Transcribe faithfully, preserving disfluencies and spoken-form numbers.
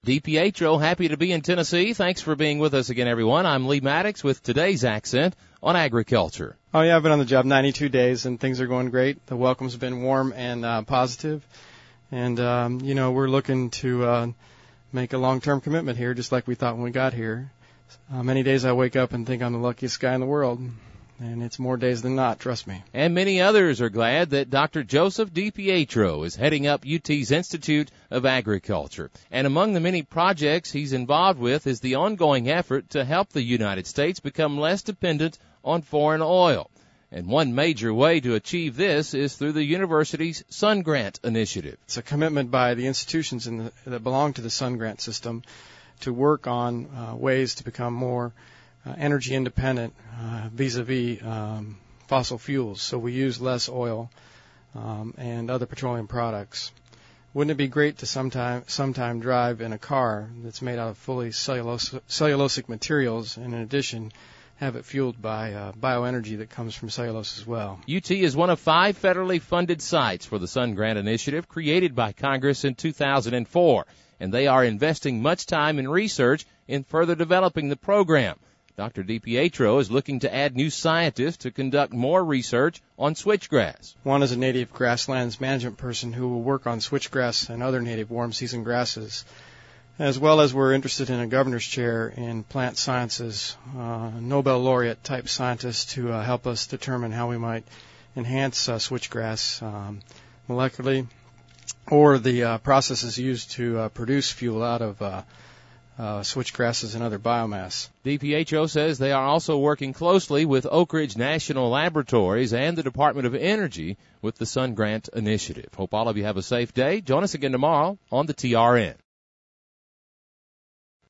DiPietro, happy to be in Tennessee. Thanks for being with us again, everyone. I'm Lee Maddox with today's accent on agriculture. Oh, yeah, I've been on the job ninety-two days, and things are going great. The welcome's been warm and uh, positive. And, um, you know, we're looking to uh, make a long-term commitment here, just like we thought when we got here. Uh, many days I wake up and think I'm the luckiest guy in the world. And it's more days than not, trust me. And many others are glad that Doctor Joseph DiPietro is heading up U T's Institute of Agriculture. And among the many projects he's involved with is the ongoing effort to help the United States become less dependent on foreign oil. And one major way to achieve this is through the university's Sun Grant initiative. It's a commitment by the institutions in the, that belong to the Sun Grant system to work on uh, ways to become more Uh, energy independent uh, vis-a-vis um, fossil fuels, so we use less oil um, and other petroleum products. Wouldn't it be great to sometime sometime drive in a car that's made out of fully cellulose, cellulosic materials, and in addition have it fueled by uh, bioenergy that comes from cellulose as well? U T is one of five federally funded sites for the Sun Grant Initiative created by Congress in two thousand four, and they are investing much time and research in further developing the program. Doctor DiPietro is looking to add new scientists to conduct more research on switchgrass. One is a native grasslands management person who will work on switchgrass and other native warm season grasses, as well as we're interested in a governor's chair in plant sciences, uh, Nobel laureate type scientists to uh, help us determine how we might enhance uh, switchgrass um, molecularly, or the uh, processes used to uh, produce fuel out of uh, Uh, switchgrasses and other biomass. DiPietro says they are also working closely with Oak Ridge National Laboratories and the Department of Energy with the Sun Grant Initiative. Hope all of you have a safe day. Join us again tomorrow on the T R N.